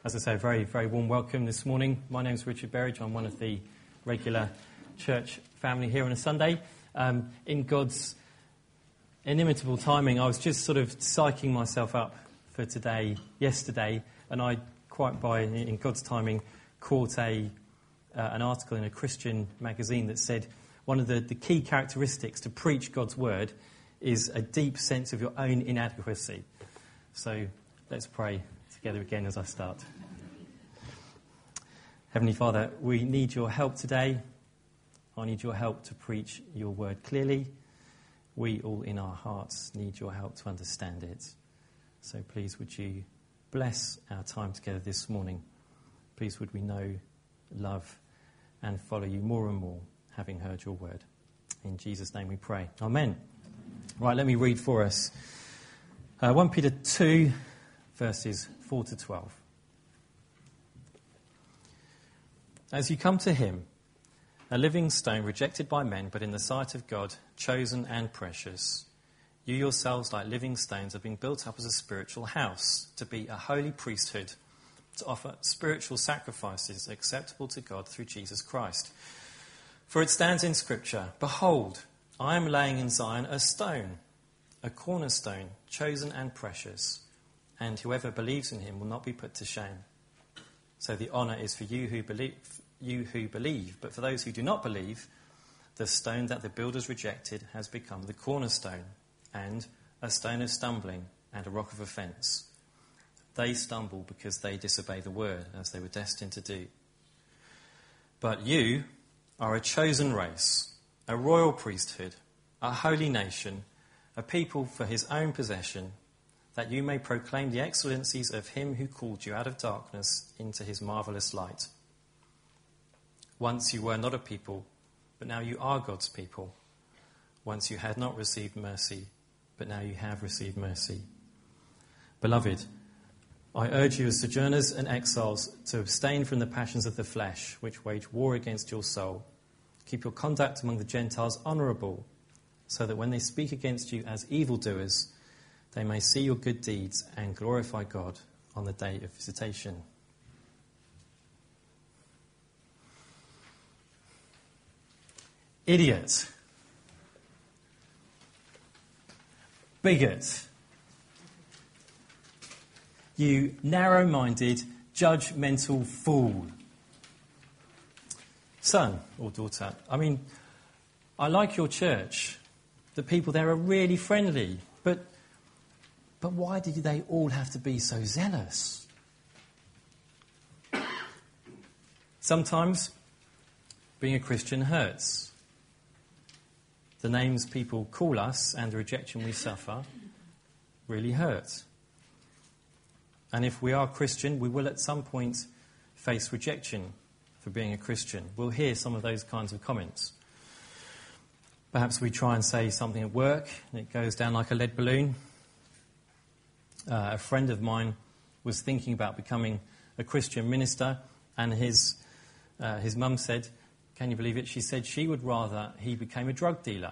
As I say, a very, very warm welcome this morning. My name is Richard Berridge. I'm one of the regular church family here on a Sunday. In God's inimitable timing, I was just sort of psyching myself up for yesterday, and I, in God's timing, caught an article in a Christian magazine that said one of the key characteristics to preach God's word is a deep sense of your own inadequacy. So let's pray together again as I start. Heavenly Father, we need your help today. I need your help to preach your word clearly. We all in our hearts need your help to understand it. So please would you bless our time together this morning. Please would we know, love and follow you more and more, having heard your word. In Jesus' name we pray. Amen. Right, let me read for us 1 Peter 2, verses 4 to 12. As you come to him, a living stone rejected by men, but in the sight of God, chosen and precious, you yourselves, like living stones, are being built up as a spiritual house, to be a holy priesthood, to offer spiritual sacrifices acceptable to God through Jesus Christ. For it stands in Scripture, "Behold, I am laying in Zion a stone, a cornerstone, chosen and precious, and whoever believes in him will not be put to shame." So the honour is for you who believe, but for those who do not believe, the stone that the builders rejected has become the cornerstone, and a stone of stumbling and a rock of offence. They stumble because they disobey the word, as they were destined to do. But you are a chosen race, a royal priesthood, a holy nation, a people for his own possession, that you may proclaim the excellencies of him who called you out of darkness into his marvellous light. Once you were not a people, but now you are God's people. Once you had not received mercy, but now you have received mercy. Beloved, I urge you as sojourners and exiles to abstain from the passions of the flesh, which wage war against your soul. Keep your conduct among the Gentiles honourable, so that when they speak against you as evildoers, they may see your good deeds and glorify God on the day of visitation. Idiot. Bigot. You narrow-minded, judgmental fool. Son or daughter, I like your church. The people there are really friendly, but why did they all have to be so zealous? Sometimes being a Christian hurts. The names people call us and the rejection we suffer really hurt. And if we are Christian, we will at some point face rejection for being a Christian. We'll hear some of those kinds of comments. Perhaps we try and say something at work and it goes down like a lead balloon. A friend of mine was thinking about becoming a Christian minister, and his mum said, can you believe it? She said she would rather he became a drug dealer.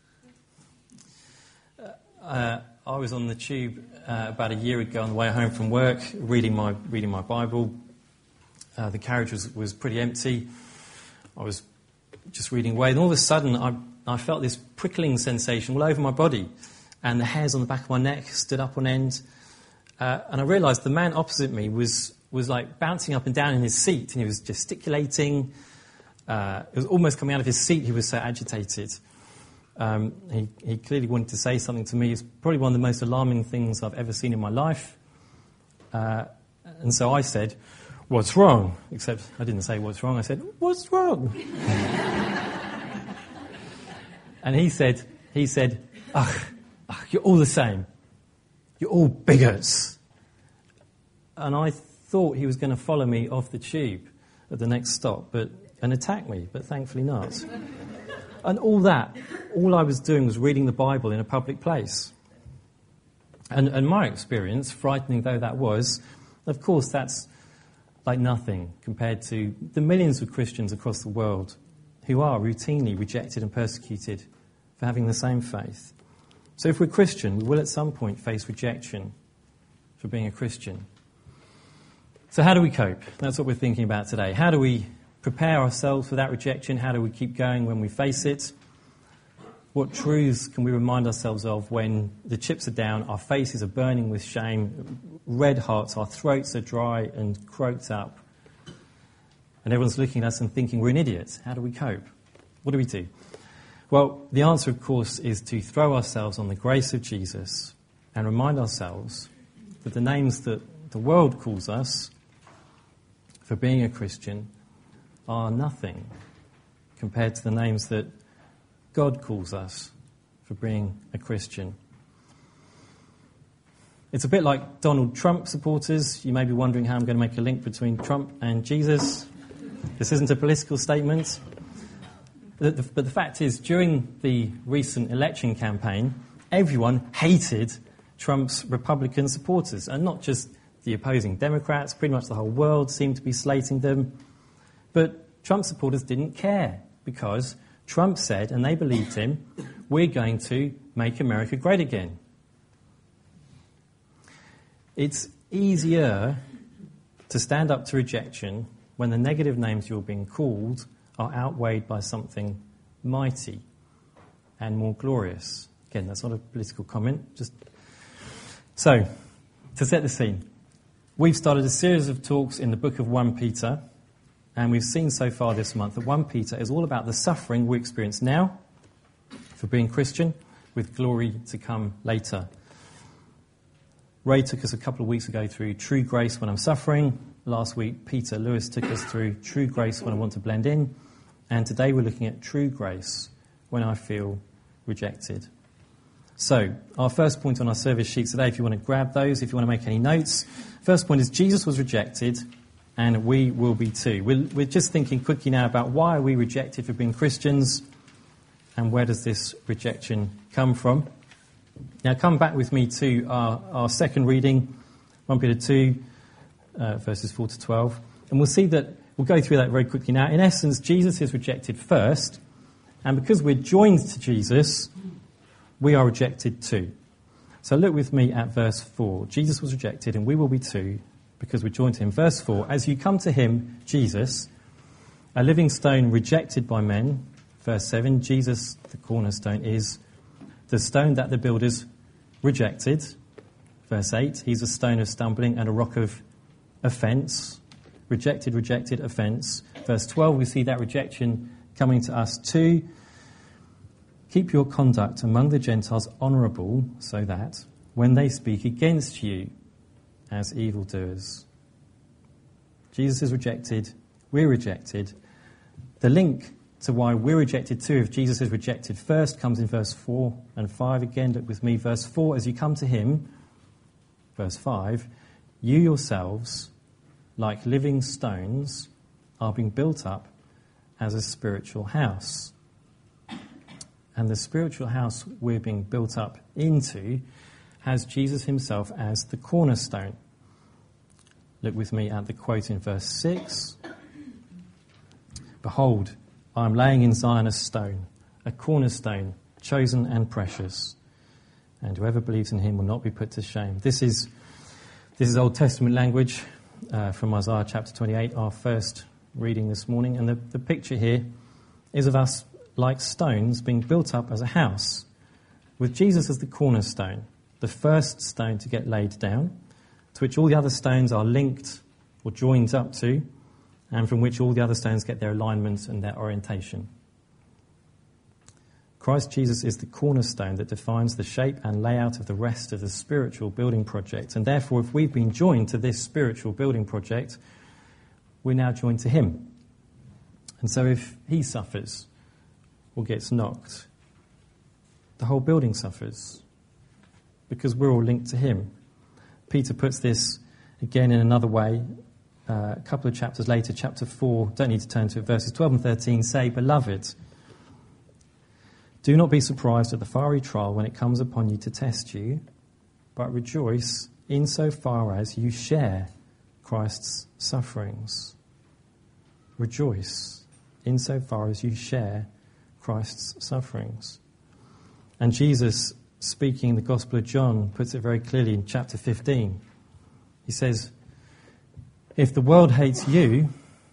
I was on the tube about a year ago on the way home from work, reading my Bible. The carriage was pretty empty. I was just reading away, and all of a sudden I felt this prickling sensation all over my body, and the hairs on the back of my neck stood up on end. And I realised the man opposite me was like bouncing up and down in his seat, and he was gesticulating. It was almost coming out of his seat. He was so agitated. He clearly wanted to say something to me. It's probably one of the most alarming things I've ever seen in my life. And so I said, "What's wrong?" Except I didn't say what's wrong. I said, "What's wrong?" And he said, "Ugh, you're all the same. You're all bigots." And I thought he was going to follow me off the tube at the next stop and attack me, but thankfully not. And all I was doing was reading the Bible in a public place. And my experience, frightening though that was, of course that's like nothing compared to the millions of Christians across the world who are routinely rejected and persecuted for having the same faith. So if we're Christian, we will at some point face rejection for being a Christian. So how do we cope? That's what we're thinking about today. How do we prepare ourselves for that rejection? How do we keep going when we face it? What truths can we remind ourselves of when the chips are down, our faces are burning with shame, red hearts, our throats are dry and croaked up, and everyone's looking at us and thinking we're an idiot? How do we cope? What do we do? Well, the answer, of course, is to throw ourselves on the grace of Jesus and remind ourselves that the names that the world calls us for being a Christian are nothing compared to the names that God calls us for being a Christian. It's a bit like Donald Trump supporters. You may be wondering how I'm going to make a link between Trump and Jesus. This isn't a political statement. But the fact is, during the recent election campaign, everyone hated Trump's Republican supporters, and not just the opposing Democrats. Pretty much the whole world seemed to be slating them. But Trump supporters didn't care, because Trump said, and they believed him, we're going to make America great again. It's easier to stand up to rejection when the negative names you're being called are outweighed by something mighty and more glorious. Again, that's not a political comment. So, to set the scene, we've started a series of talks in the book of 1 Peter, and we've seen so far this month that 1 Peter is all about the suffering we experience now for being Christian, with glory to come later. Ray took us a couple of weeks ago through true grace when I'm suffering. Last week, Peter Lewis took us through true grace when I want to blend in. And today we're looking at true grace when I feel rejected. So, our first point on our service sheets today, if you want to grab those, if you want to make any notes. First point is Jesus was rejected, and we will be too. We're just thinking quickly now about why are we rejected for being Christians, and where does this rejection come from? Now come back with me to our second reading, 1 Peter 2, verses 4 to 12. And we'll see that, we'll go through that very quickly now. In essence, Jesus is rejected first, and because we're joined to Jesus, we are rejected too. So look with me at verse 4. Jesus was rejected, and we will be too, because we're joined to him. Verse 4, as you come to him, Jesus, a living stone rejected by men. Verse 7, Jesus, the cornerstone, is the stone that the builders rejected. Verse 8, he's a stone of stumbling and a rock of offence. Rejected, offence. Verse 12, we see that rejection coming to us too. Keep your conduct among the Gentiles honourable, so that when they speak against you as evildoers. Jesus is rejected, we're rejected. The link to why we're rejected too, if Jesus is rejected first, comes in verse 4 and 5. Again, look with me. Verse 4, as you come to him. Verse 5, you yourselves, like living stones, are being built up as a spiritual house. And the spiritual house we're being built up into has Jesus himself as the cornerstone. Look with me at the quote in verse 6. Behold, I am laying in Zion a stone, a cornerstone, chosen and precious. And whoever believes in him will not be put to shame. This is Old Testament language from Isaiah chapter 28, our first reading this morning. And the picture here is of us like stones being built up as a house, with Jesus as the cornerstone, the first stone to get laid down, to which all the other stones are linked or joined up to, and from which all the other stones get their alignment and their orientation. Christ Jesus is the cornerstone that defines the shape and layout of the rest of the spiritual building project. And therefore, if we've been joined to this spiritual building project, we're now joined to him. And so if he suffers or gets knocked, the whole building suffers, because we're all linked to him. Peter puts this again in another way. A couple of chapters later, chapter 4, don't need to turn to it, verses 12 and 13 say, Beloved, do not be surprised at the fiery trial when it comes upon you to test you, but rejoice insofar as you share Christ's sufferings. Rejoice insofar as you share Christ's sufferings. And Jesus, speaking in the Gospel of John, puts it very clearly in chapter 15. He says, If the world hates you,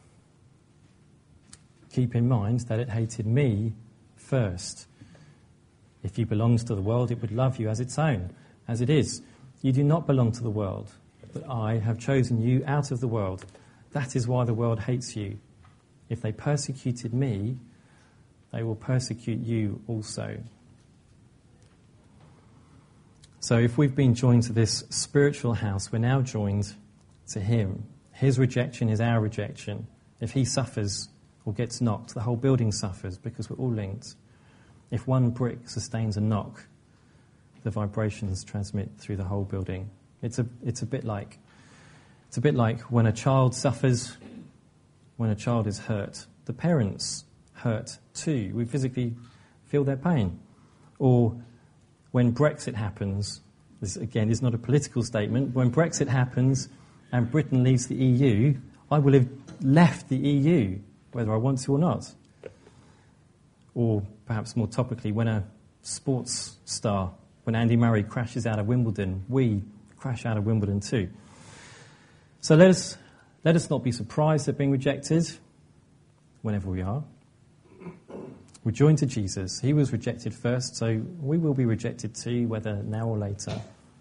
keep in mind that it hated me first. If you belonged to the world, it would love you as its own, as it is. You do not belong to the world, but I have chosen you out of the world. That is why the world hates you. If they persecuted me, they will persecute you also. So if we've been joined to this spiritual house, we're now joined to him. His rejection is our rejection. If he suffers or gets knocked, the whole building suffers because we're all linked. If one brick sustains a knock, the vibrations transmit through the whole building. It's a bit like when a child suffers, when a child is hurt. The parents hurt too. We physically feel their pain. Or when Brexit happens, this again is not a political statement, when Brexit happens and Britain leaves the EU, I will have left the EU, whether I want to or not. Or perhaps more topically, when a sports star, when Andy Murray crashes out of Wimbledon, we crash out of Wimbledon too. So let us not be surprised at being rejected whenever we are. We're joined to Jesus. He was rejected first, so we will be rejected too, whether now or later.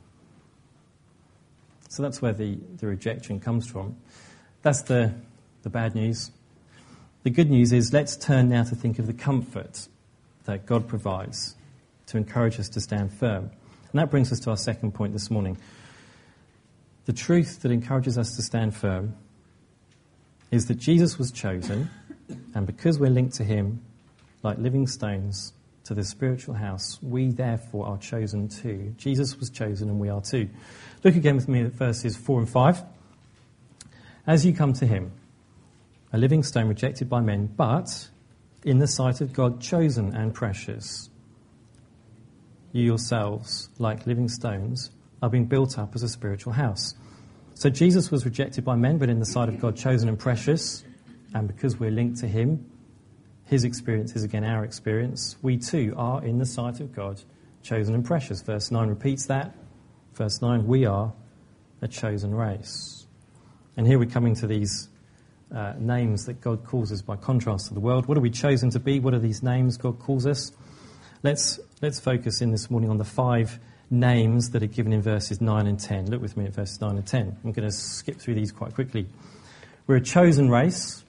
So that's where the rejection comes from. That's the bad news. The good news is, let's turn now to think of the comfort that God provides to encourage us to stand firm. And that brings us to our second point this morning. The truth that encourages us to stand firm is that Jesus was chosen, and because we're linked to him, like living stones to the spiritual house, we therefore are chosen too. Jesus was chosen and we are too. Look again with me at verses 4 and 5. As you come to him, a living stone rejected by men, but in the sight of God chosen and precious, you yourselves, like living stones, are being built up as a spiritual house. So Jesus was rejected by men, but in the sight of God chosen and precious, and because we're linked to him, his experience is again our experience. We too are in the sight of God chosen and precious. Verse 9 repeats that. Verse 9, we are a chosen race. And here we're coming to these names that God calls us by contrast to the world. What are we chosen to be? What are these names God calls us? Let's focus in this morning on the 5 names that are given in verses 9 and 10. Look with me at verses 9 and 10. I'm going to skip through these quite quickly. We're a chosen race.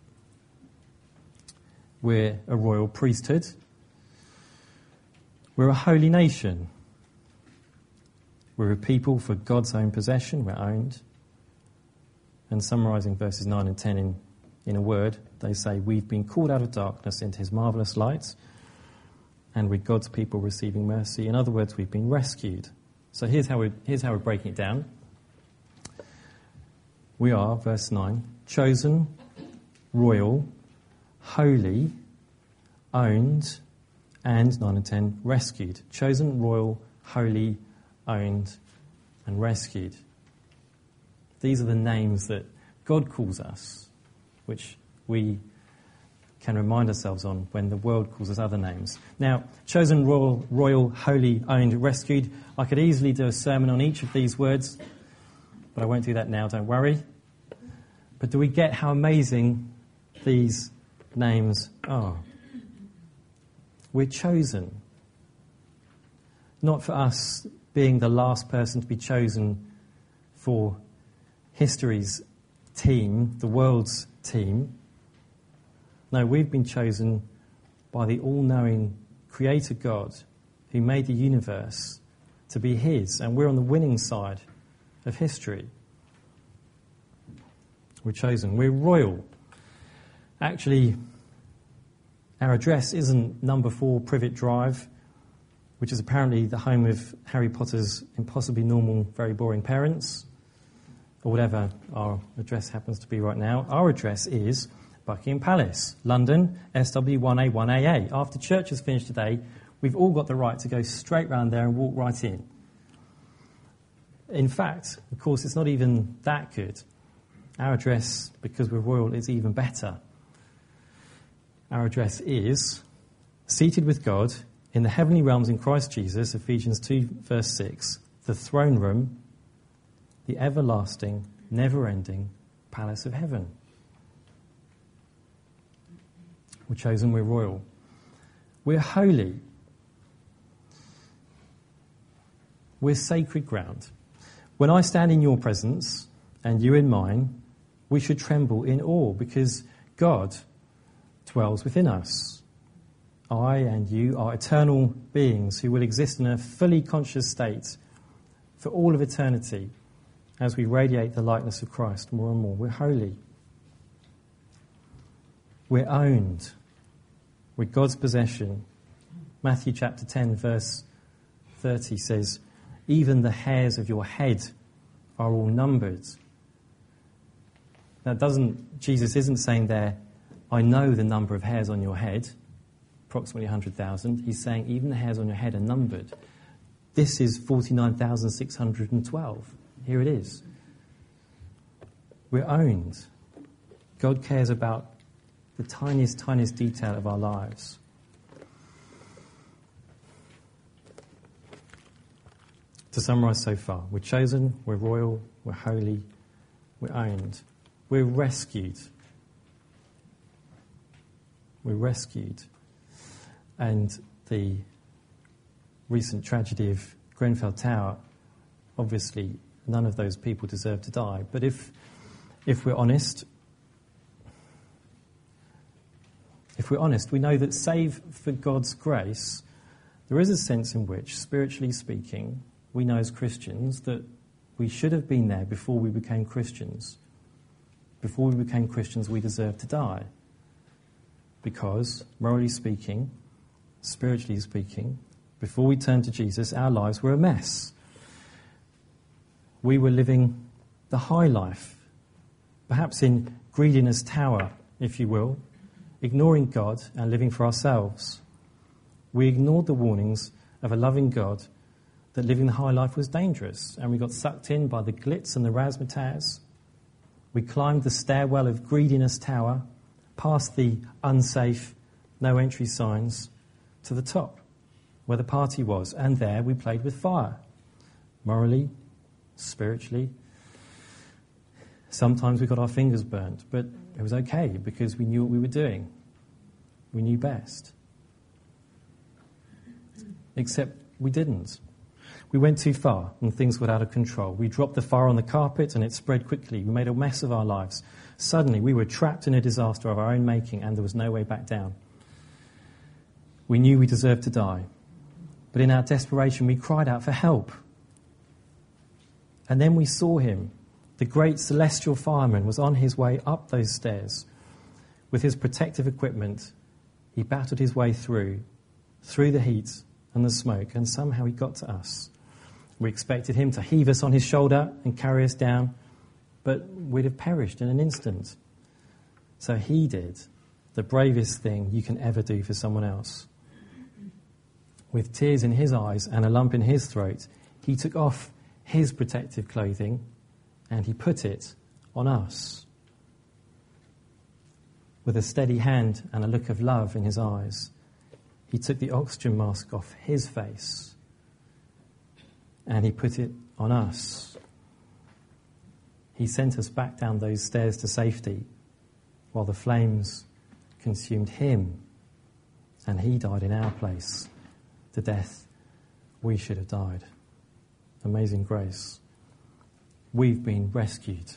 We're a royal priesthood. We're a holy nation. We're a people for God's own possession. We're owned. And summarising verses 9 and 10 in a word, they say, we've been called out of darkness into his marvellous light, and we're God's people receiving mercy. In other words, we've been rescued. So here's how we're breaking it down. We are, verse 9, chosen, royal, holy, owned, and 9 and 10, rescued. Chosen, royal, holy, owned, and rescued. These are the names that God calls us, which we can remind ourselves on when the world calls us other names. Now, chosen, royal, holy, owned, rescued. I could easily do a sermon on each of these words, but I won't do that now, don't worry. But do we get how amazing these names are? We're chosen. Not for us being the last person to be chosen for history's team, the world's team. No, we've been chosen by the all-knowing Creator God who made the universe to be his, and we're on the winning side of history. We're chosen. We're royal. Actually, our address isn't number 4 Privet Drive, which is apparently the home of Harry Potter's impossibly normal, very boring parents, or whatever our address happens to be right now. Our address is Buckingham Palace, London, SW1A1AA. After church has finished today, we've all got the right to go straight round there and walk right in. In fact, of course, it's not even that good. Our address, because we're royal, is even better. Our address is seated with God in the heavenly realms in Christ Jesus, Ephesians 2, verse 6, the throne room, the everlasting, never-ending, palace of heaven. We're chosen, we're royal. We're holy. We're sacred ground. When I stand in your presence and you in mine, we should tremble in awe because God dwells within us. I and you are eternal beings who will exist in a fully conscious state for all of eternity as we radiate the likeness of Christ more and more. We're holy. We're owned. We're God's possession. Matthew chapter 10 verse 30 says, even the hairs of your head are all numbered. Now Jesus isn't saying there, I know the number of hairs on your head, approximately 100,000. He's saying even the hairs on your head are numbered. This is 49,612. Here it is. We're owned. God cares about the tiniest detail of our lives. To summarise so far, we're chosen, we're royal, we're holy, we're owned. We're rescued. We're rescued. And the recent tragedy of Grenfell Tower, obviously none of those people deserve to die. But if we're honest, we know that save for God's grace, there is a sense in which, spiritually speaking, we know as Christians that we should have been there before we became Christians. Before we became Christians, we deserve to die. Because, morally speaking, spiritually speaking, before we turned to Jesus, our lives were a mess. We were living the high life, perhaps in greediness tower, if you will, ignoring God and living for ourselves. We ignored the warnings of a loving God that living the high life was dangerous, and we got sucked in by the glitz and the razzmatazz. We climbed the stairwell of greediness tower, past the unsafe, no entry signs, to the top, where the party was, and there we played with fire, morally, spiritually. Sometimes we got our fingers burnt, but it was okay because we knew what we were doing. We knew best. Except we didn't. We went too far and things got out of control. We dropped the fire on the carpet and it spread quickly. We made a mess of our lives. Suddenly we were trapped in a disaster of our own making and there was no way back down. We knew we deserved to die. But in our desperation we cried out for help. And then we saw him. The great celestial fireman was on his way up those stairs. With his protective equipment, he battled his way through the heat and the smoke, and somehow he got to us. We expected him to heave us on his shoulder and carry us down, but we'd have perished in an instant. So he did the bravest thing you can ever do for someone else. With tears in his eyes and a lump in his throat, he took off his protective clothing and he put it on us. With a steady hand and a look of love in his eyes, he took the oxygen mask off his face and he put it on us. He sent us back down those stairs to safety while the flames consumed him, and he died in our place, the death we should have died. Amazing grace. We've been rescued.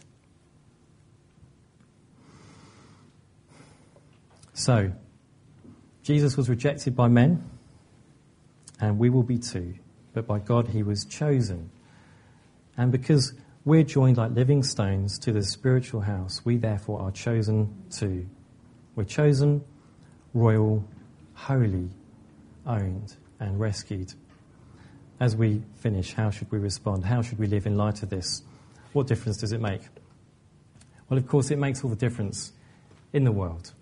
So, Jesus was rejected by men, and we will be too. But by God he was chosen. And because we're joined like living stones to the spiritual house, we therefore are chosen too. We're chosen, royal, holy, owned, and rescued. As we finish, how should we respond? How should we live in light of this? What difference does it make? Well, of course, it makes all the difference in the world.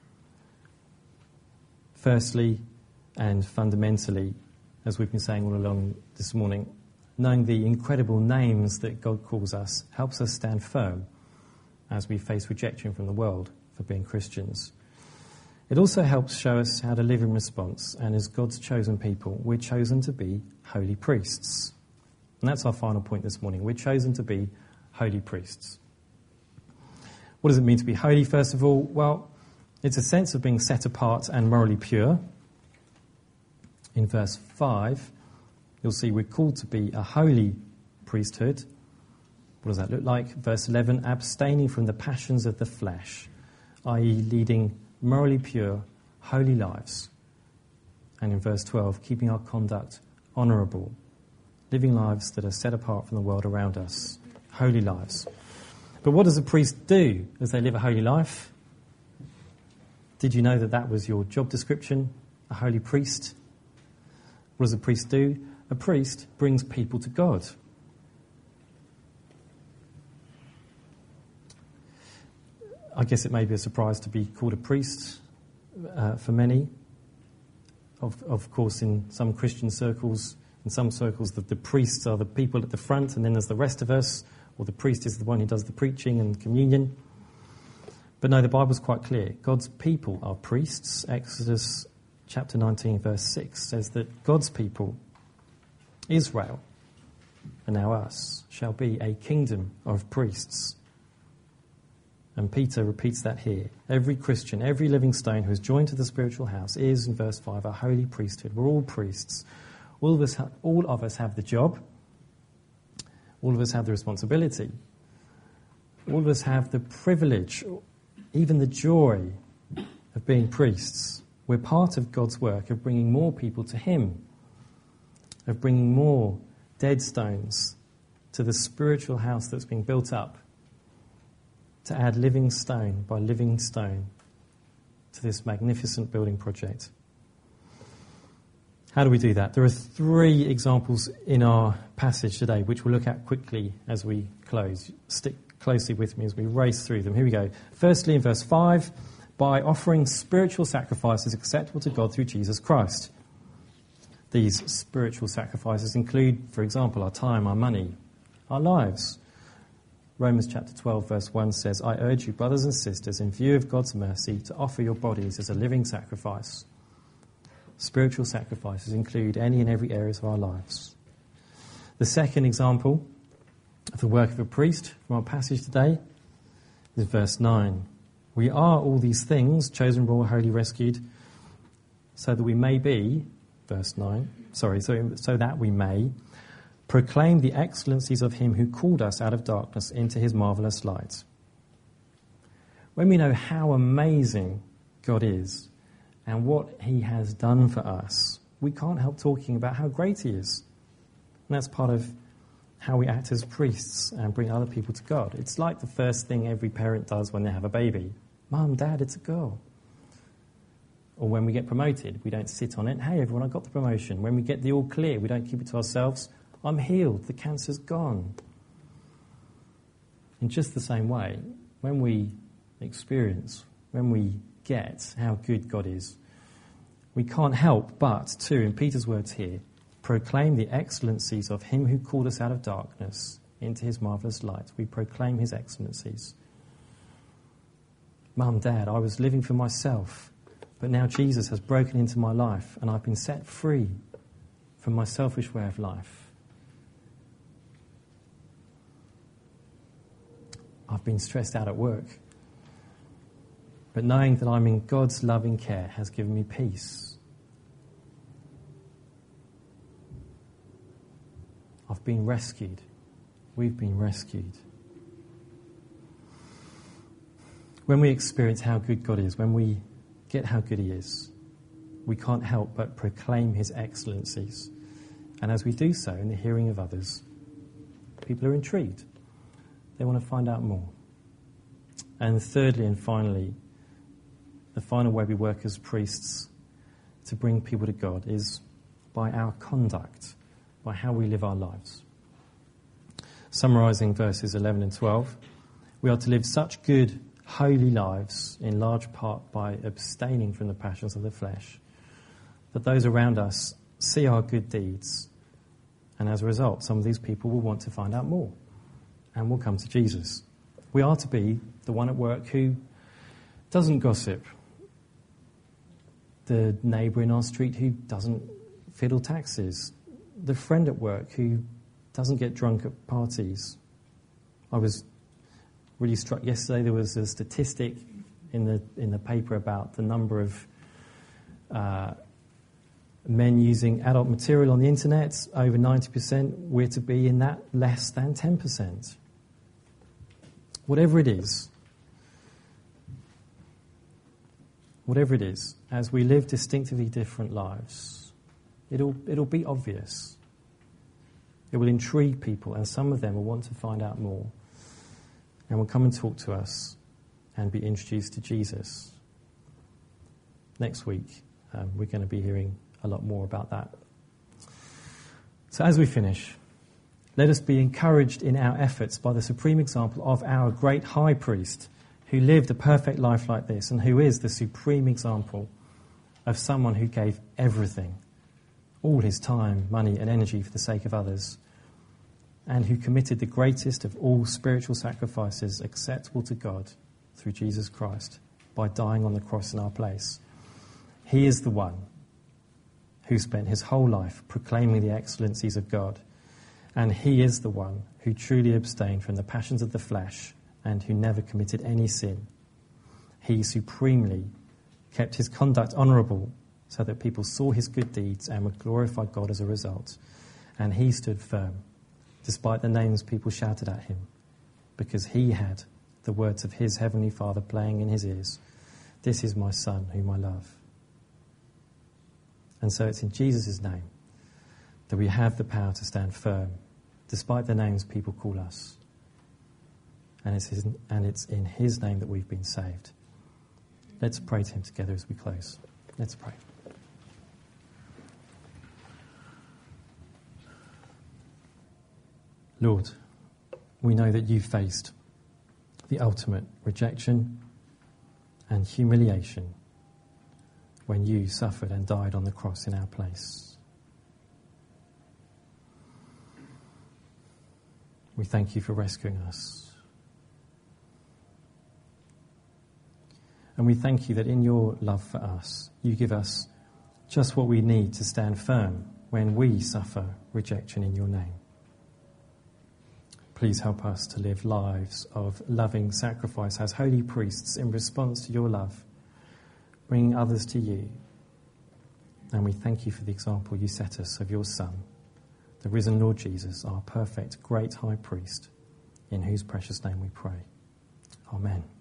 Firstly, and fundamentally, as we've been saying all along this morning, knowing the incredible names that God calls us helps us stand firm as we face rejection from the world for being Christians. It also helps show us how to live in response, and as God's chosen people, we're chosen to be holy priests. And that's our final point this morning. We're chosen to be holy priests. What does it mean to be holy, first of all? Well, it's a sense of being set apart and morally pure. In verse 5, you'll see we're called to be a holy priesthood. What does that look like? Verse 11, abstaining from the passions of the flesh, i.e. leading morally pure, holy lives. And in verse 12, keeping our conduct honourable, living lives that are set apart from the world around us, holy lives. But what does a priest do as they live a holy life? Did you know that that was your job description, a holy priest? What does a priest do? A priest brings people to God. I guess it may be a surprise to be called a priest for many. Of course, in some Christian circles, in some circles, the priests are the people at the front, and then there's the rest of us, or the priest is the one who does the preaching and communion. But no, the Bible's quite clear. God's people are priests. Exodus chapter 19, verse 6 says that God's people, Israel, and now us, shall be a kingdom of priests. And Peter repeats that here. Every Christian, every living stone who is joined to the spiritual house is, in verse 5, a holy priesthood. We're all priests. All of us have the job. All of us have the responsibility. All of us have the privilege, even the joy of being priests. We're part of God's work of bringing more people to Him, of bringing more dead stones to the spiritual house that's being built up, to add living stone by living stone to this magnificent building project. How do we do that? There are 3 examples in our passage today, which we'll look at quickly as we close. Stick closely with me as we race through them. Here we go. Firstly, in verse 5, by offering spiritual sacrifices acceptable to God through Jesus Christ. These spiritual sacrifices include, for example, our time, our money, our lives. Romans chapter 12, verse 1 says, I urge you, brothers and sisters, in view of God's mercy, to offer your bodies as a living sacrifice. Spiritual sacrifices include any and every area of our lives. The second example of the work of a priest from our passage today is verse 9. We are all these things, chosen, royal, holy, rescued, so that we may be, verse 9, so that we may proclaim the excellencies of Him who called us out of darkness into His marvellous light. When we know how amazing God is and what He has done for us, we can't help talking about how great He is. And that's part of how we act as priests and bring other people to God. It's like the first thing every parent does when they have a baby. Mum, Dad, it's a girl. Or when we get promoted, we don't sit on it. Hey, everyone, I got the promotion. When we get the all clear, we don't keep it to ourselves. I'm healed. The cancer's gone. In just the same way, when we experience, when we get how good God is, we can't help but to, in Peter's words here, proclaim the excellencies of Him who called us out of darkness into His marvellous light. We proclaim His excellencies. Mum, Dad, I was living for myself, but now Jesus has broken into my life and I've been set free from my selfish way of life. I've been stressed out at work, but knowing that I'm in God's loving care has given me peace. I've been rescued. We've been rescued. When we experience how good God is, when we get how good He is, we can't help but proclaim His excellencies. And as we do so in the hearing of others, people are intrigued. They want to find out more. And thirdly and finally, the final way we work as priests to bring people to God is by our conduct, by how we live our lives. Summarising verses 11 and 12, we are to live such good, holy lives, in large part by abstaining from the passions of the flesh, that those around us see our good deeds, and as a result, some of these people will want to find out more and will come to Jesus. We are to be the one at work who doesn't gossip, the neighbour in our street who doesn't fiddle taxes, the friend at work who doesn't get drunk at parties. I was really struck. Yesterday there was a statistic in the paper about the number of men using adult material on the internet, over 90%. We're to be in that less than 10%. Whatever it is, as we live distinctively different lives, it'll be obvious. It will intrigue people, and some of them will want to find out more and will come and talk to us and be introduced to Jesus. Next week, we're going to be hearing a lot more about that. So as we finish, let us be encouraged in our efforts by the supreme example of our great high priest who lived a perfect life like this and who is the supreme example of someone who gave everything, all his time, money and energy for the sake of others, and who committed the greatest of all spiritual sacrifices acceptable to God through Jesus Christ by dying on the cross in our place. He is the one who spent his whole life proclaiming the excellencies of God, and he is the one who truly abstained from the passions of the flesh and who never committed any sin. He supremely kept his conduct honourable so that people saw his good deeds and would glorify God as a result. And he stood firm, despite the names people shouted at him, because he had the words of his heavenly Father playing in his ears. This is my Son, whom I love. And so it's in Jesus' name that we have the power to stand firm, despite the names people call us. And it's in his name that we've been saved. Let's pray to him together as we close. Let's pray. Lord, we know that you faced the ultimate rejection and humiliation when you suffered and died on the cross in our place. We thank you for rescuing us. And we thank you that in your love for us, you give us just what we need to stand firm when we suffer rejection in your name. Please help us to live lives of loving sacrifice as holy priests in response to your love, bringing others to you. And we thank you for the example you set us of your Son, the risen Lord Jesus, our perfect, great high priest, in whose precious name we pray. Amen.